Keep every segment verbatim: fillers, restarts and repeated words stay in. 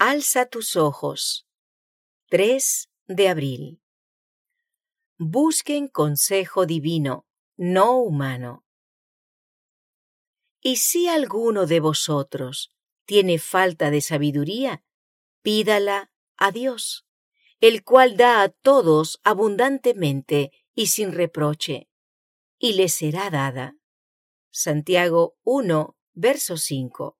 Alza tus ojos. tres de abril. Busquen consejo divino, no humano. Y si alguno de vosotros tiene falta de sabiduría, pídala a Dios, el cual da a todos abundantemente y sin reproche, y le será dada. Santiago uno, verso cinco.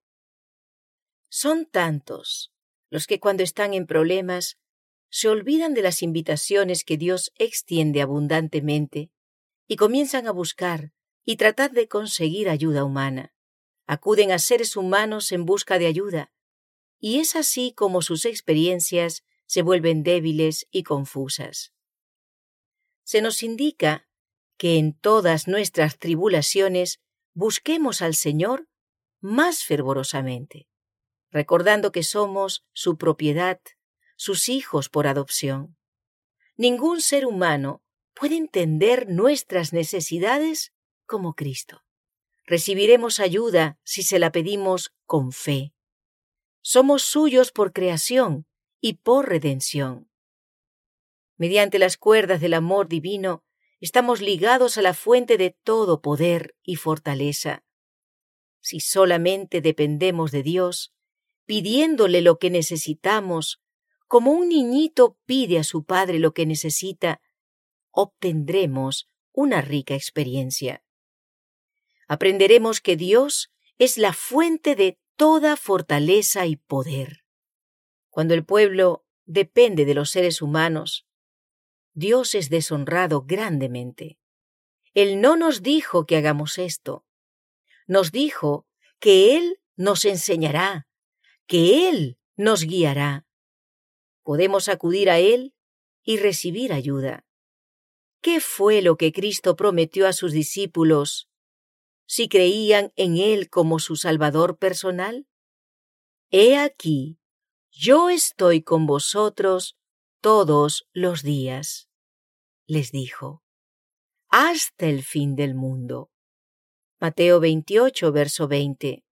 Son tantos los que cuando están en problemas se olvidan de las invitaciones que Dios extiende abundantemente y comienzan a buscar y tratar de conseguir ayuda humana. Acuden a seres humanos en busca de ayuda, y es así como sus experiencias se vuelven débiles y confusas. Se nos indica que en todas nuestras tribulaciones busquemos al Señor más fervorosamente, recordando que somos su propiedad, sus hijos por adopción. Ningún ser humano puede entender nuestras necesidades como Cristo. Recibiremos ayuda si se la pedimos con fe. Somos suyos por creación y por redención. Mediante las cuerdas del amor divino, estamos ligados a la fuente de todo poder y fortaleza. Si solamente dependemos de Dios, pidiéndole lo que necesitamos, como un niñito pide a su padre lo que necesita, obtendremos una rica experiencia. Aprenderemos que Dios es la fuente de toda fortaleza y poder. Cuando el pueblo depende de los seres humanos, Dios es deshonrado grandemente. Él no nos dijo que hagamos esto. Nos dijo que Él nos enseñará, que Él nos guiará. Podemos acudir a Él y recibir ayuda. ¿Qué fue lo que Cristo prometió a sus discípulos si creían en Él como su Salvador personal? He aquí, yo estoy con vosotros todos los días, les dijo, hasta el fin del mundo. Mateo veintiocho, verso veinte.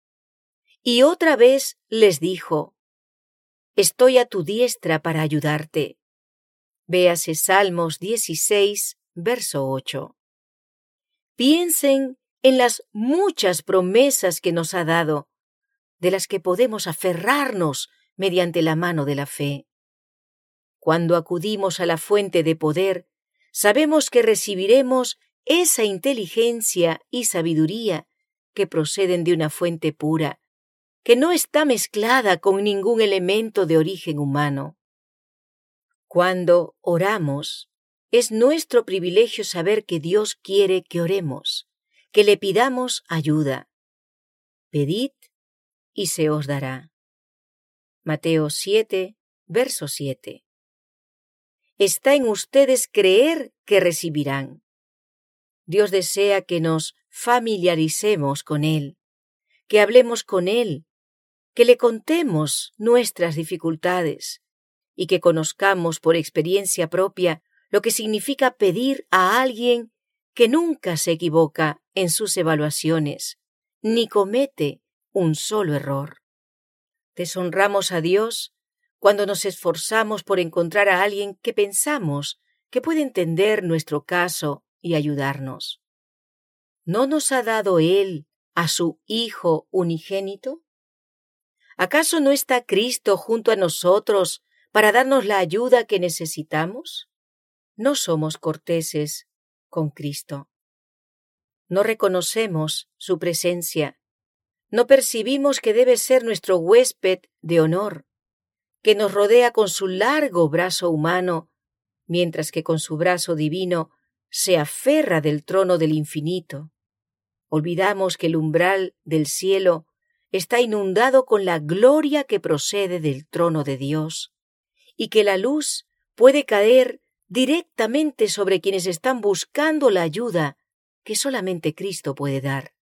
Y otra vez les dijo, estoy a tu diestra para ayudarte. Véase Salmos dieciséis, verso ocho. Piensen en las muchas promesas que nos ha dado, de las que podemos aferrarnos mediante la mano de la fe. Cuando acudimos a la fuente de poder, sabemos que recibiremos esa inteligencia y sabiduría que proceden de una fuente pura, que no está mezclada con ningún elemento de origen humano. Cuando oramos, es nuestro privilegio saber que Dios quiere que oremos, que le pidamos ayuda. Pedid y se os dará. Mateo siete, verso siete. Está en ustedes creer que recibirán. Dios desea que nos familiaricemos con Él, que hablemos con Él, que le contemos nuestras dificultades y que conozcamos por experiencia propia lo que significa pedir a alguien que nunca se equivoca en sus evaluaciones, ni comete un solo error. Deshonramos a Dios cuando nos esforzamos por encontrar a alguien que pensamos que puede entender nuestro caso y ayudarnos. ¿No nos ha dado Él a su Hijo unigénito? ¿Acaso no está Cristo junto a nosotros para darnos la ayuda que necesitamos? No somos corteses con Cristo. No reconocemos su presencia. No percibimos que debe ser nuestro huésped de honor, que nos rodea con su largo brazo humano, mientras que con su brazo divino se aferra del trono del infinito. Olvidamos que el umbral del cielo está inundado con la gloria que procede del trono de Dios, y que la luz puede caer directamente sobre quienes están buscando la ayuda que solamente Cristo puede dar.